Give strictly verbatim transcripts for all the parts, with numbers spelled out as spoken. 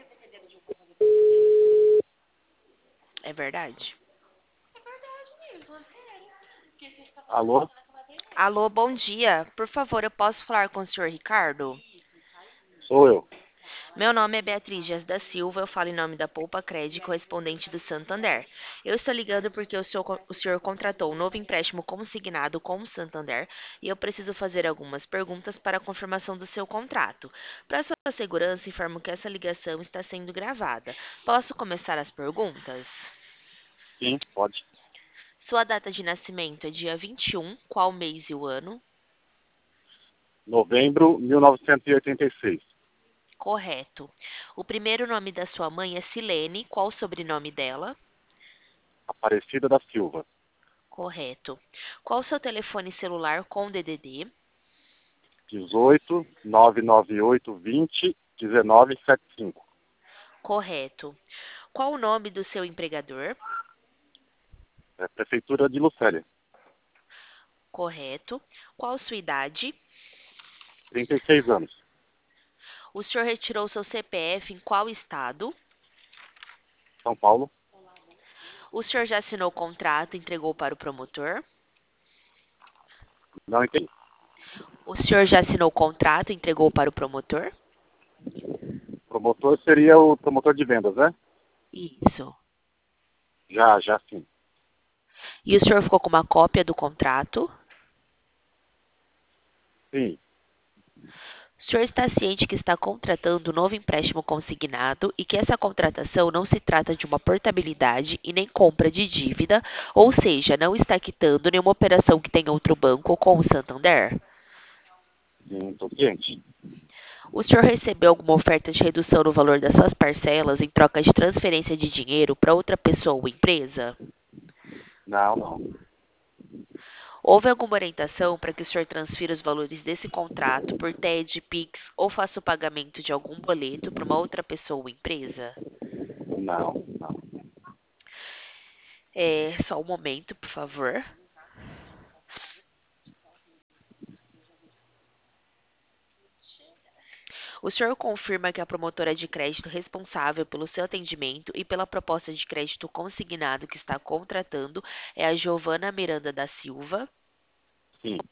É verdade? Alô? Alô, bom dia. Por favor, eu posso falar com o senhor Ricardo? Sou eu. Meu nome é Beatriz Dias da Silva, eu falo em nome da Poupa Cred, correspondente do Santander. Eu estou ligando porque o senhor, o senhor contratou um novo empréstimo consignado com o Santander e eu preciso fazer algumas perguntas para a confirmação do seu contrato. Para sua segurança, informo que essa ligação está sendo gravada. Posso começar as perguntas? Sim, pode. Sua data de nascimento é dia vinte e um, qual mês e o ano? Novembro de mil novecentos e oitenta e seis. Correto. O primeiro nome da sua mãe é Silene, qual o sobrenome dela? Aparecida da Silva. Correto. Qual o seu telefone celular com D D D? dezoito, nove nove oito, vinte, dezenove, setenta e cinco. Correto. Qual o nome do seu empregador? É Prefeitura de Lucélia. Correto. Qual sua idade? trinta e seis anos. O senhor retirou seu C P F em qual estado? São Paulo. O senhor já assinou o contrato e entregou para o promotor? Não entendi. O senhor já assinou o contrato e entregou para o promotor? Promotor seria o promotor de vendas, né? Isso. Já, já sim. E o senhor ficou com uma cópia do contrato? Sim, O senhor está ciente que está contratando um novo empréstimo consignado e que essa contratação não se trata de uma portabilidade e nem compra de dívida, ou seja, não está quitando nenhuma operação que tenha outro banco com o Santander? sim, estou ciente. O senhor recebeu alguma oferta de redução no valor das suas parcelas em troca de transferência de dinheiro para outra pessoa ou empresa? Não, não. Houve alguma orientação para que o senhor transfira os valores desse contrato por T E D, Pix ou faça o pagamento de algum boleto para uma outra pessoa ou empresa? Não, não. É, só um momento, por favor. O senhor confirma que a promotora de crédito responsável pelo seu atendimento e pela proposta de crédito consignado que está contratando é a Giovana Miranda da Silva? Sim.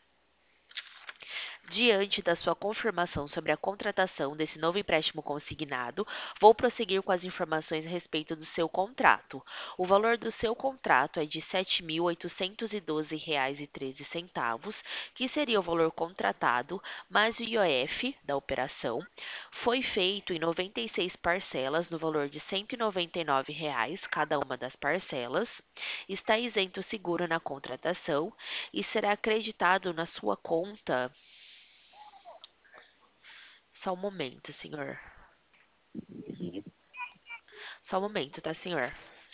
Diante da sua confirmação sobre a contratação desse novo empréstimo consignado, vou prosseguir com as informações a respeito do seu contrato. O valor do seu contrato é de sete mil oitocentos e doze reais e treze centavos, que seria o valor contratado, mais o I O F da operação. Foi feito em noventa e seis parcelas no valor de cento e noventa e nove reais cada uma das parcelas. Está isento o seguro na contratação e será acreditado na sua conta. Só um momento, senhor. Sim. Só um momento, tá, senhor?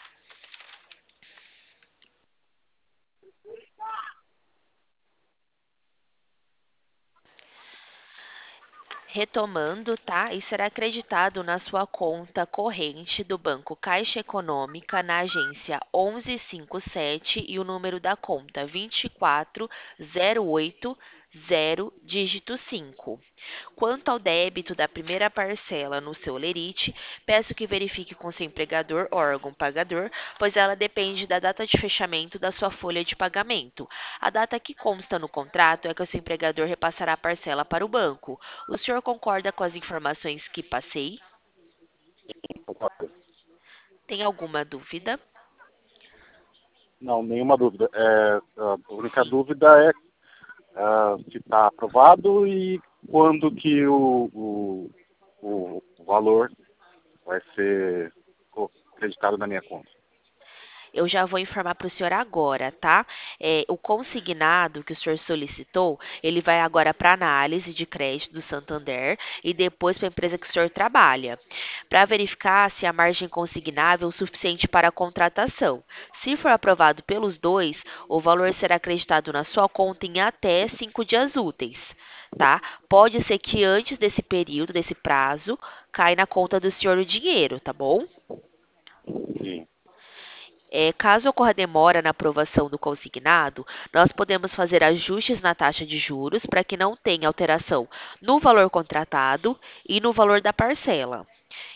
Retomando, tá? E será acreditado na sua conta corrente do Banco Caixa Econômica na agência onze cinquenta e sete e o número da conta vinte e quatro zero oito zero, dígito cinco. Quanto ao débito da primeira parcela no seu lerite, peço que verifique com seu empregador ou órgão pagador, pois ela depende da data de fechamento da sua folha de pagamento. A data que consta no contrato é que o seu empregador repassará a parcela para o banco. O senhor concorda com as informações que passei? Concordo. Tem alguma dúvida? Não, nenhuma dúvida. É, a única Sim. dúvida é ah, se está aprovado e quando que o, o, o valor vai ser co- acreditado na minha conta. Eu já vou informar para o senhor agora, tá? É, o consignado que o senhor solicitou, ele vai agora para análise de crédito do Santander e depois para a empresa que o senhor trabalha, para verificar se a margem consignável é o suficiente para a contratação. Se for aprovado pelos dois, o valor será acreditado na sua conta em até cinco dias úteis, tá? Pode ser que antes desse período, desse prazo, caia na conta do senhor o dinheiro, tá bom? Sim. É, caso ocorra demora na aprovação do consignado, nós podemos fazer ajustes na taxa de juros para que não tenha alteração no valor contratado e no valor da parcela.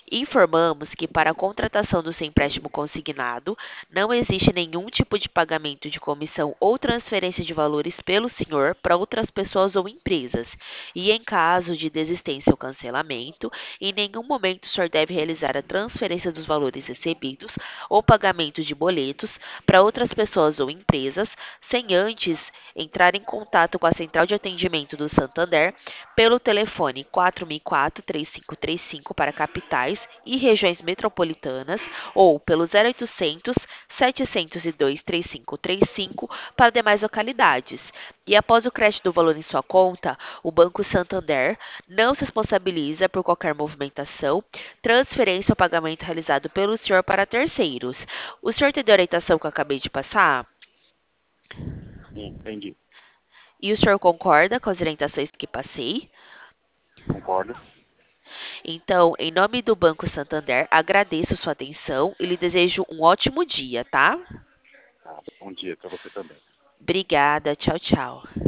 Informamos que para a contratação do seu empréstimo consignado, não existe nenhum tipo de pagamento de comissão ou transferência de valores pelo senhor para outras pessoas ou empresas. E em caso de desistência ou cancelamento, em nenhum momento o senhor deve realizar a transferência dos valores recebidos ou pagamento de boletos para outras pessoas ou empresas, sem antes entrar em contato com a central de atendimento do Santander pelo telefone quatro mil e quatro, três cinco três cinco para capitais e regiões metropolitanas ou pelo zero oitocentos, setecentos e dois, três cinco três cinco para demais localidades. E após o crédito do valor em sua conta, o Banco Santander não se responsabiliza por qualquer movimentação, transferência ou pagamento realizado pelo senhor para terceiros. O senhor entendeu a orientação que eu acabei de passar? Sim, entendi. E o senhor concorda com as orientações que passei? Concordo. Então, em nome do Banco Santander, agradeço sua atenção e lhe desejo um ótimo dia, tá? Tá, bom dia para você também. Obrigada, tchau, tchau.